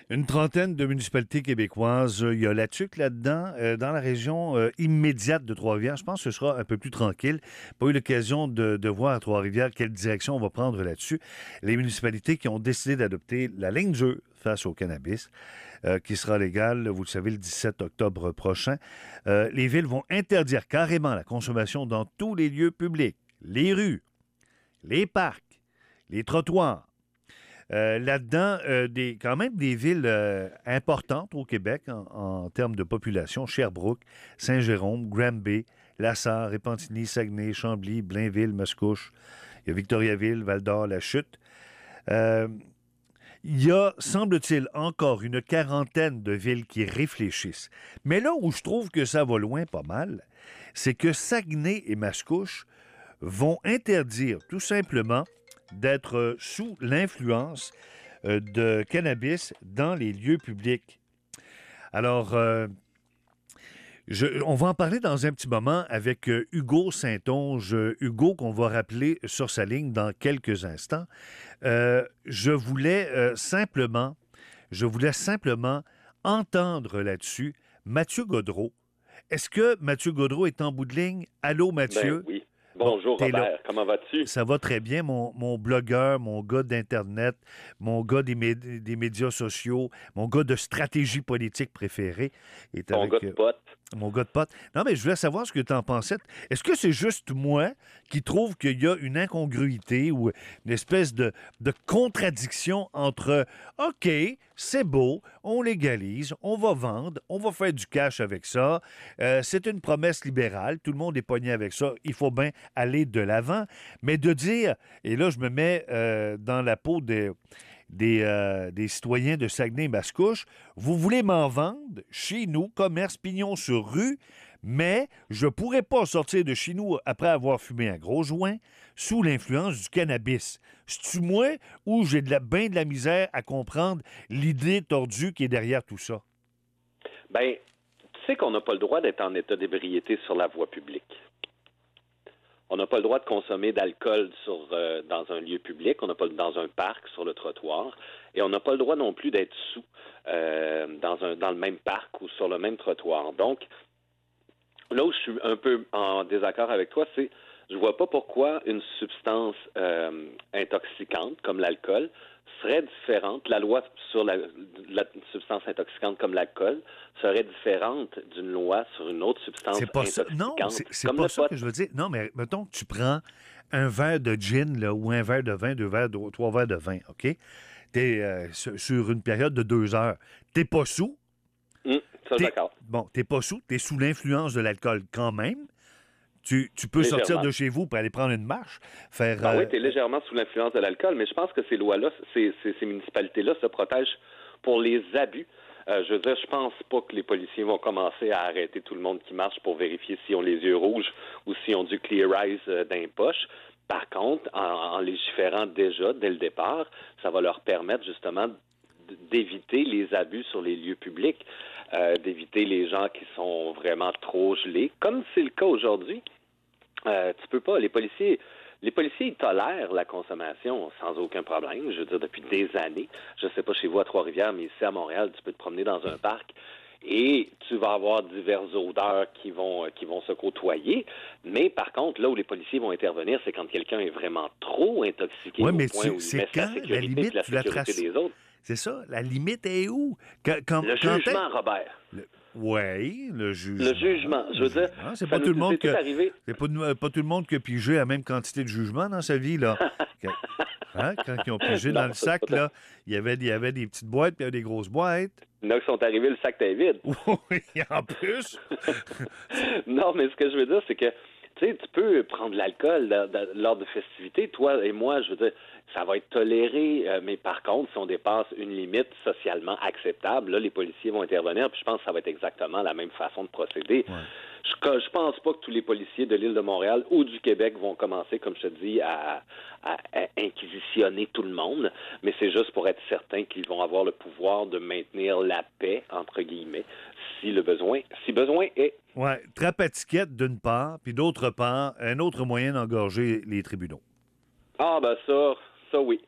Une trentaine de municipalités québécoises. Il y a La Tuque là-dedans, dans la région immédiate de Trois-Rivières. Je pense que ce sera un peu plus tranquille. Pas eu l'occasion de voir à Trois-Rivières quelle direction on va prendre là-dessus. Les municipalités qui ont décidé d'adopter la ligne bleue face au cannabis, qui sera légale, vous le savez, le 17 octobre prochain. Les villes vont interdire carrément la consommation dans tous les lieux publics, les rues, les parcs, les trottoirs. Là-dedans, quand même des villes importantes au Québec en termes de population. Sherbrooke, Saint-Jérôme, Granby, Lassar, Repentigny, Saguenay, Chambly, Blainville, Mascouche. Il y a Victoriaville, Val-d'Or, La Chute. Il y a, semble-t-il, encore une quarantaine de villes qui réfléchissent. Mais là où je trouve que ça va loin pas mal, c'est que Saguenay et Mascouche vont interdire tout simplement d'être sous l'influence de cannabis dans les lieux publics. Alors, on va en parler dans un petit moment avec Hugo Saint-Onge. Hugo, qu'on va rappeler sur sa ligne dans quelques instants. Je voulais simplement entendre là-dessus Mathieu Gaudreault. Est-ce que Mathieu Gaudreault est en bout de ligne? Allô, Mathieu? Ben oui. Bonjour, bon, Robert. Comment vas-tu? Ça va très bien, mon blogueur, mon gars d'Internet, mon gars des médias sociaux, mon gars de stratégie politique préféré. Mon gars de pote. Mon gars de pote. Non, mais je voulais savoir ce que tu en pensais. Est-ce que c'est juste moi qui trouve qu'il y a une incongruité ou une espèce de contradiction entre OK, c'est beau, on légalise, on va vendre, on va faire du cash avec ça, c'est une promesse libérale, tout le monde est pogné avec ça, il faut bien aller de l'avant, mais de dire, et là je me mets dans la peau des citoyens de Saguenay-Mascouche, vous voulez m'en vendre chez nous, commerce pignon sur rue, mais je pourrais pas sortir de chez nous après avoir fumé un gros joint sous l'influence du cannabis. C'est-tu moi ou j'ai bien de la misère à comprendre l'idée tordue qui est derrière tout ça? Ben, tu sais qu'on n'a pas le droit d'être en état d'ébriété sur la voie publique. On n'a pas le droit de consommer d'alcool dans un lieu public, on n'a pas dans un parc, sur le trottoir, et on n'a pas le droit non plus d'être sous dans le même parc ou sur le même trottoir. Donc, là où je suis un peu en désaccord avec toi, c'est je vois pas pourquoi une substance intoxicante comme l'alcool serait différente. La loi sur la substance intoxicante comme l'alcool serait différente d'une loi sur une autre substance intoxicante. Non, c'est pas ça que je veux dire. Non, mais mettons que tu prends un verre de gin là, ou un verre de vin, 3 verres de vin, OK? T'es sur une période de 2 heures. T'es pas sous. Ça, d'accord. Bon, t'es pas sous. T'es sous l'influence de l'alcool quand même. Tu peux sortir de chez vous pour aller prendre une marche, faire... oui, tu es légèrement sous l'influence de l'alcool, mais je pense que ces lois-là, ces municipalités-là se protègent pour les abus. Je veux dire, je pense pas que les policiers vont commencer à arrêter tout le monde qui marche pour vérifier s'ils ont les yeux rouges ou s'ils ont du Clear Eyes dans les poches. Par contre, en légiférant déjà, dès le départ, ça va leur permettre justement d'éviter les abus sur les lieux publics, d'éviter les gens qui sont vraiment trop gelés, comme c'est le cas aujourd'hui. Tu peux pas, les policiers, ils tolèrent la consommation sans aucun problème, je veux dire, depuis des années. Je sais pas chez vous à Trois-Rivières, mais ici à Montréal, tu peux te promener dans un parc et tu vas avoir diverses odeurs qui vont se côtoyer. Mais par contre, là où les policiers vont intervenir, c'est quand quelqu'un est vraiment trop intoxiqué au mais point où il met sa sécurité et la sécurité des autres. C'est ça, la limite est où? Le jugement, Robert. Oui, le jugement. Le jugement, je veux dire, c'est pas tout le monde pas tout le monde qui a pigé la même quantité de jugement dans sa vie, là. Quand ils ont pigé dans le sac, là, il y avait des petites boîtes, puis il y avait des grosses boîtes. Il y en a qui sont arrivés, le sac était vide. Oui, en plus. Non, mais ce que je veux dire, c'est que tu sais, tu peux prendre de l'alcool lors de festivités. Toi et moi, je veux dire, ça va être toléré, mais par contre, si on dépasse une limite socialement acceptable, là, les policiers vont intervenir, puis je pense que ça va être exactement la même façon de procéder. Ouais. Je pense pas que tous les policiers de l'île de Montréal ou du Québec vont commencer, comme je te dis, à inquisitionner tout le monde, mais c'est juste pour être certain qu'ils vont avoir le pouvoir de maintenir la paix, entre guillemets, si besoin est. Oui, trappe à tiquette d'une part, puis d'autre part, un autre moyen d'engorger les tribunaux. Ah, ben ça oui.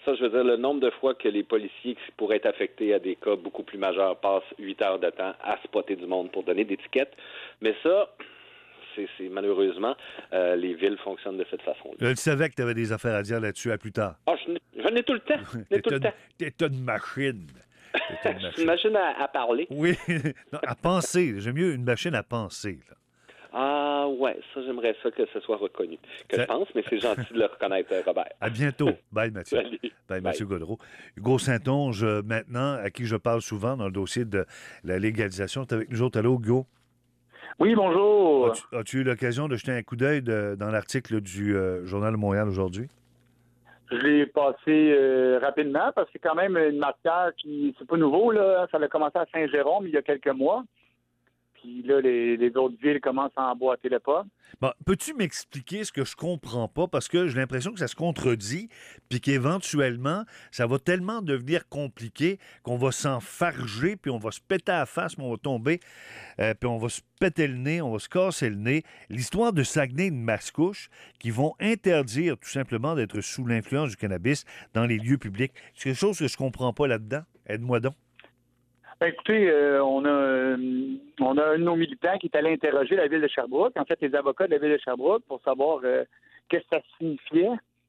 Ça, je veux dire, le nombre de fois que les policiers qui pourraient être affectés à des cas beaucoup plus majeurs passent 8 heures de temps à spotter du monde pour donner des tickets. Mais ça, c'est malheureusement, les villes fonctionnent de cette façon-là. Je savais que tu avais des affaires à dire là-dessus. À plus tard. Ah, j'en ai tout le temps. T'es une machine. C'est une machine à parler. Oui, non, à penser. J'aime mieux une machine à penser. Là. Ah ouais, ça, j'aimerais ça que ce soit reconnu. Je pense, mais c'est gentil de le reconnaître, Robert. À bientôt. Bye, Mathieu. Salut. Bye, Mathieu Gaudreault. Hugo Saint-Onge, maintenant, à qui je parle souvent dans le dossier de la légalisation. Tu es avec nous autres. Allô, Hugo? Oui, bonjour. As-tu eu l'occasion de jeter un coup d'œil dans l'article du Journal de Montréal aujourd'hui? Je l'ai passé rapidement parce que c'est quand même une matière qui, c'est pas nouveau, là. Ça a commencé à Saint-Jérôme il y a quelques mois. Puis là, les autres villes commencent à emboîter le pas. Bon, peux-tu m'expliquer ce que je comprends pas? Parce que j'ai l'impression que ça se contredit, puis qu'éventuellement, ça va tellement devenir compliqué qu'on va s'enfarger, puis on va se péter à la face, puis on va tomber, puis on va se péter le nez, on va se casser le nez. L'histoire de Saguenay et de Mascouche qui vont interdire tout simplement d'être sous l'influence du cannabis dans les lieux publics. C'est quelque chose que je comprends pas là-dedans. Aide-moi donc. Écoutez, on a un de nos militants qui est allé interroger la ville de Sherbrooke, en fait les avocats de la ville de Sherbrooke, pour savoir qu'est-ce que ça signifiait,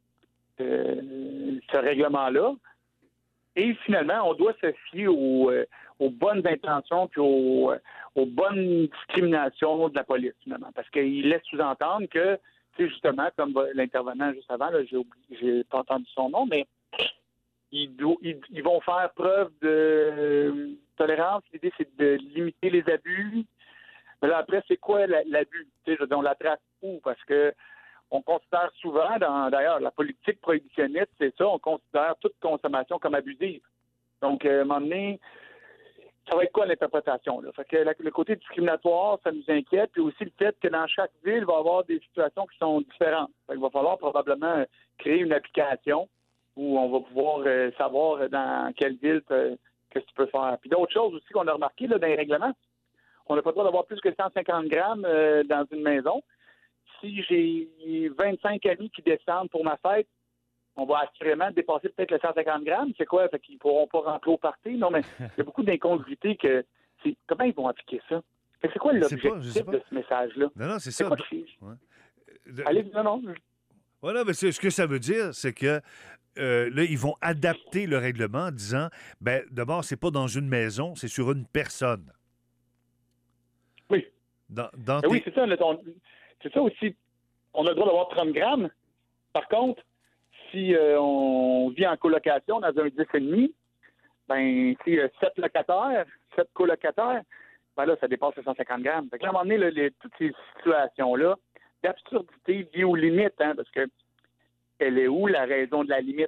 ce règlement-là. Et finalement, on doit se fier aux bonnes intentions puis aux bonnes discriminations de la police, finalement. Parce qu'il laisse sous-entendre que, tu sais, justement, comme l'intervenant juste avant, là, j'ai pas entendu son nom, mais ils vont faire preuve de tolérance. L'idée, c'est de limiter les abus. Mais là, après, c'est quoi l'abus? Tu sais, je veux dire, on la trace où? Parce que on considère souvent, d'ailleurs, la politique prohibitionniste, c'est ça, on considère toute consommation comme abusive. Donc, à un moment donné, ça va être quoi l'interprétation, là? Fait que le côté discriminatoire, ça nous inquiète, puis aussi le fait que dans chaque ville, il va y avoir des situations qui sont différentes. Fait qu'il va falloir probablement créer une application où on va pouvoir savoir dans quelle ville qu'est-ce que tu peux faire. Puis d'autres choses aussi qu'on a remarqué là, dans les règlements, on n'a pas le droit d'avoir plus que 150 grammes dans une maison. Si j'ai 25 amis qui descendent pour ma fête, on va assurément dépasser peut-être le 150 grammes. C'est quoi? Fait qu'ils ne pourront pas rentrer au party? Non, mais il y a beaucoup d'incongruités que... Comment ils vont appliquer ça? Fait que c'est quoi l'objectif de ce message-là? Non, c'est ça. Quoi Allez, non. Voilà, mais ce que ça veut dire, c'est que là, ils vont adapter le règlement en disant, ben d'abord, c'est pas dans une maison, c'est sur une personne. Oui. Oui, c'est ça. C'est ça aussi. On a le droit d'avoir 30 grammes. Par contre, si on vit en colocation dans un 10,5, ben, si 7 locataires, 7 colocataires, ben là, ça dépasse les 150 grammes. Fait que là, à un moment donné, toutes ces situations-là, d'absurdité liées aux limites, hein, parce que elle est où la raison de la limite?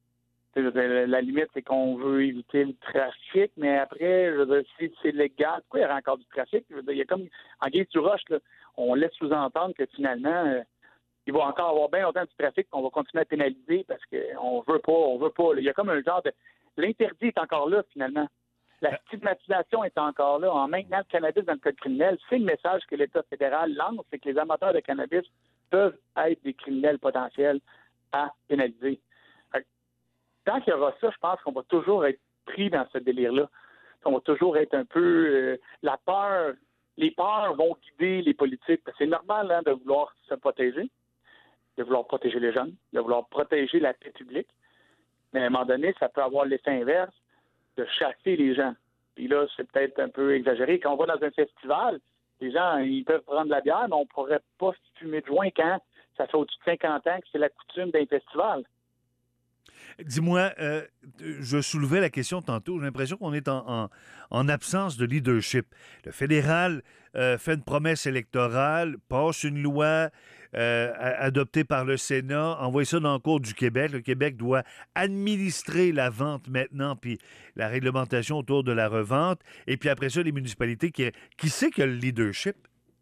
La limite, c'est qu'on veut éviter le trafic, mais après, je veux dire, si c'est légal, pourquoi il y aurait encore du trafic? Je veux dire, il y a comme, en guise du roche, là, on laisse sous-entendre que finalement, il va encore avoir bien longtemps du trafic qu'on va continuer à pénaliser parce qu'on veut pas. Là. Il y a comme un genre de... L'interdit est encore là, finalement. La stigmatisation est encore là. En maintenant le cannabis dans le code criminel, c'est le message que l'État fédéral lance, c'est que les amateurs de cannabis peuvent être des criminels potentiels à pénaliser. Tant qu'il y aura ça, je pense qu'on va toujours être pris dans ce délire-là. On va toujours être un peu... la peur, les peurs vont guider les politiques. C'est normal hein, de vouloir se protéger, de vouloir protéger les jeunes, de vouloir protéger la paix publique. Mais à un moment donné, ça peut avoir l'effet inverse de chasser les gens. Puis là, c'est peut-être un peu exagéré. Quand on va dans un festival, les gens, ils peuvent prendre de la bière, mais on ne pourrait pas fumer de joint quand ça fait au-dessus de 50 ans que c'est la coutume d'un festival. Dis-moi, je soulevais la question tantôt, j'ai l'impression qu'on est en absence de leadership. Le fédéral fait une promesse électorale, passe une loi adoptée par le Sénat, envoie ça dans le cours du Québec. Le Québec doit administrer la vente maintenant, puis la réglementation autour de la revente. Et puis après ça, les municipalités, qui c'est qui a le leadership?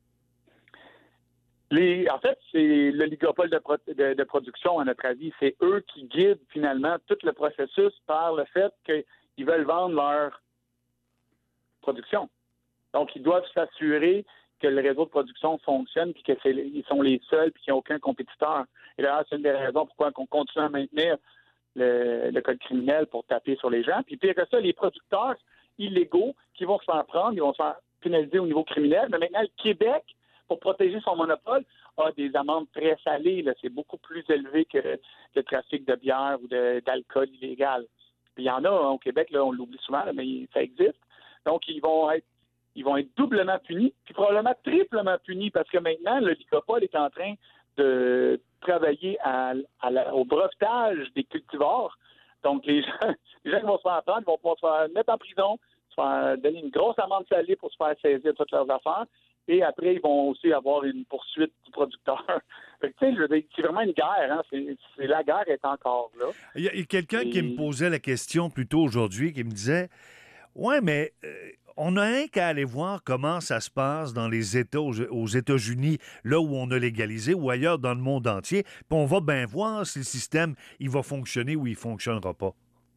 En fait, c'est l'oligopole de production, à notre avis. C'est eux qui guident finalement tout le processus par le fait qu'ils veulent vendre leur production. Donc, ils doivent s'assurer que le réseau de production fonctionne puis qu'ils sont les seuls puis qu'il n'y a aucun compétiteur. Et d'ailleurs, c'est une des raisons pourquoi on continue à maintenir le code criminel pour taper sur les gens. Puis pire que ça, les producteurs illégaux qui vont se faire prendre, ils vont se faire pénaliser au niveau criminel. Mais maintenant, le Québec, pour protéger son monopole, a des amendes très salées. Là. C'est beaucoup plus élevé que le trafic de bière ou d'alcool illégal. Puis il y en a au Québec, là, on l'oublie souvent, là, mais ça existe. Donc, ils vont être doublement punis, puis probablement triplement punis, parce que maintenant, le Ligopol est en train de travailler au brevetage des cultivars. Donc, les gens qui vont se faire prendre, ils vont pouvoir se faire mettre en prison, se faire donner une grosse amende salée pour se faire saisir toutes leurs affaires. Et après, ils vont aussi avoir une poursuite du producteur. Fait que, tu sais, je veux dire, c'est vraiment une guerre. Hein? La guerre est encore là. Il y a quelqu'un qui me posait la question plus tôt aujourd'hui, qui me disait « Ouais, mais on n'a rien qu'à aller voir comment ça se passe dans les États, aux États-Unis, là où on a légalisé, ou ailleurs dans le monde entier, puis on va bien voir si le système il va fonctionner ou il ne fonctionnera pas. »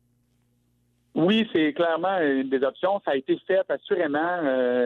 Oui, c'est clairement une des options. Ça a été fait, assurément.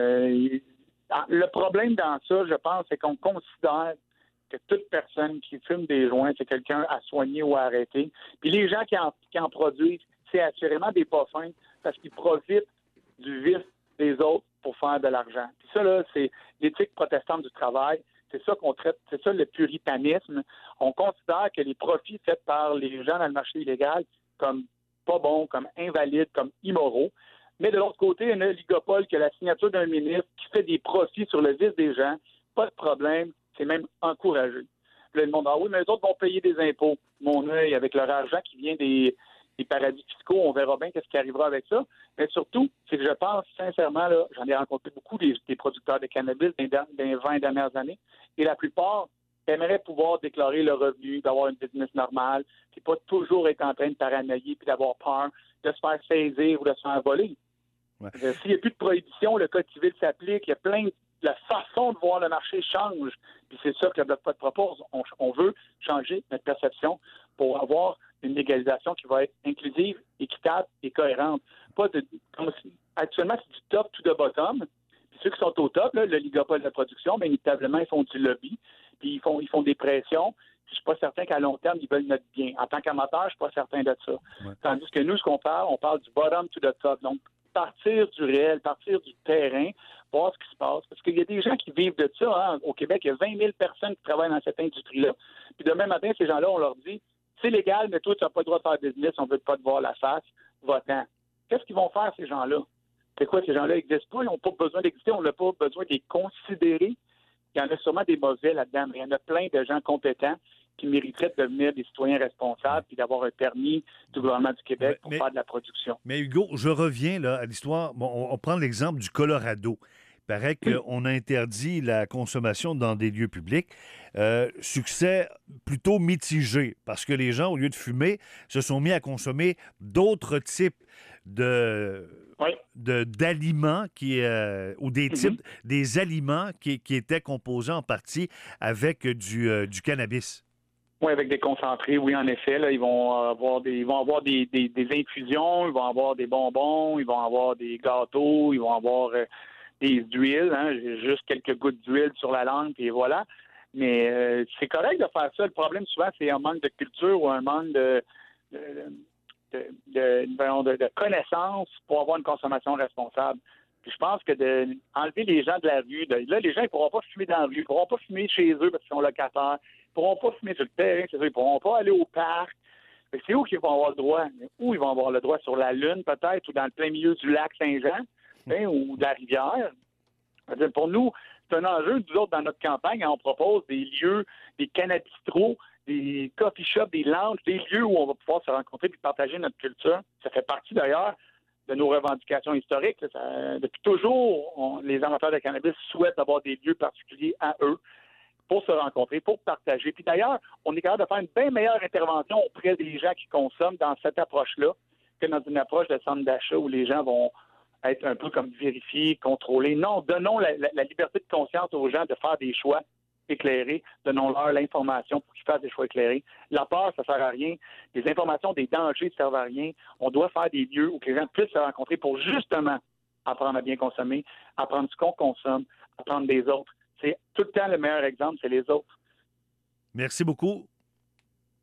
Le problème dans ça, je pense, c'est qu'on considère que toute personne qui fume des joints, c'est quelqu'un à soigner ou à arrêter. Puis les gens qui en produisent, c'est assurément des pas fins parce qu'ils profitent du vice des autres pour faire de l'argent. Puis ça, là, c'est l'éthique protestante du travail. C'est ça qu'on traite, c'est ça le puritanisme. On considère que les profits faits par les gens dans le marché illégal comme pas bons, comme invalides, comme immoraux. Mais de l'autre côté, il y a un Ligopol qui a la signature d'un ministre qui fait des profits sur le vice des gens. Pas de problème, c'est même encouragé. Puis là, le monde, ah oui, mais les autres vont payer des impôts. Mon œil, avec leur argent qui vient des paradis fiscaux, on verra bien qu'est-ce qui arrivera avec ça. Mais surtout, c'est que je pense sincèrement, là, j'en ai rencontré beaucoup des producteurs de cannabis dans les 20 dernières années, et la plupart aimeraient pouvoir déclarer le revenu, d'avoir une business normale, puis pas toujours être en train de paranoïer puis d'avoir peur de se faire saisir ou de se faire voler. Ouais. S'il n'y a plus de prohibition, le code civil s'applique, il y a plein de... La façon de voir le marché change. Puis c'est ça que le Bloc pot propose. On veut changer notre perception pour avoir une légalisation qui va être inclusive, équitable et cohérente. Actuellement, c'est du top to the bottom. Puis ceux qui sont au top, là, le Ligopol de production, bien inévitablement, ils font du lobby, puis ils font des pressions. Je ne suis pas certain qu'à long terme, ils veulent notre bien. En tant qu'amateur, je ne suis pas certain de ça. Ouais. Tandis que nous, ce qu'on parle, on parle du bottom to the top. Donc, partir du réel, partir du terrain, voir ce qui se passe. Parce qu'il y a des gens qui vivent de ça. Hein. Au Québec, il y a 20 000 personnes qui travaillent dans cette industrie-là. Puis demain matin, ces gens-là, on leur dit, c'est légal, mais toi, tu n'as pas le droit de faire business, on ne veut pas te voir la face, va-t'en. Qu'est-ce qu'ils vont faire, ces gens-là? C'est quoi, ces gens-là n'existent pas, ils n'ont pas besoin d'exister, on n'a pas besoin de les considérer. Il y en a sûrement des mauvais là-dedans, mais il y en a plein de gens compétents qui mériteraient de devenir des citoyens responsables puis d'avoir un permis du gouvernement du Québec pour faire de la production. Mais Hugo, je reviens là, à l'histoire. Bon, on prend l'exemple du Colorado. Il paraît qu'on a interdit la consommation dans des lieux publics. Succès plutôt mitigé, parce que les gens, au lieu de fumer, se sont mis à consommer d'autres types d'aliments ou des types des aliments qui étaient composés en partie avec du cannabis. Oui, avec des concentrés, oui, en effet. Là, ils vont avoir des infusions, ils vont avoir des bonbons, ils vont avoir des gâteaux, ils vont avoir des huiles, hein, juste quelques gouttes d'huile sur la langue, puis voilà. Mais c'est correct de faire ça. Le problème, souvent, c'est un manque de culture ou un manque de connaissances pour avoir une consommation responsable. Puis je pense que d'enlever les gens de la rue, là, les gens ne pourront pas fumer dans la rue, ils ne pourront pas fumer chez eux parce qu'ils sont locataires, ils ne pourront pas fumer sur le terrain, c'est ça, ils ne pourront pas aller au parc. C'est où qu'ils vont avoir le droit? Où ils vont avoir le droit? Sur la Lune, peut-être, ou dans le plein milieu du lac Saint-Jean, hein, ou de la rivière. C'est-à-dire, pour nous, c'est un enjeu. Nous autres, dans notre campagne, on propose des lieux, des cannabistros, des coffee shops, des lounges, des lieux où on va pouvoir se rencontrer et partager notre culture. Ça fait partie, d'ailleurs, de nos revendications historiques. Depuis toujours, les amateurs de cannabis souhaitent avoir des lieux particuliers à eux pour se rencontrer, pour partager. Puis d'ailleurs, on est capable de faire une bien meilleure intervention auprès des gens qui consomment dans cette approche-là que dans une approche de centre d'achat où les gens vont être un peu comme vérifiés, contrôlés. Non, donnons la liberté de conscience aux gens de faire des choix éclairés. Donnons-leur l'information pour qu'ils fassent des choix éclairés. La peur, ça ne sert à rien. Les informations des dangers ne servent à rien. On doit faire des lieux où les gens puissent se rencontrer pour justement apprendre à bien consommer, apprendre ce qu'on consomme, apprendre des autres. C'est tout le temps le meilleur exemple, c'est les autres. Merci beaucoup.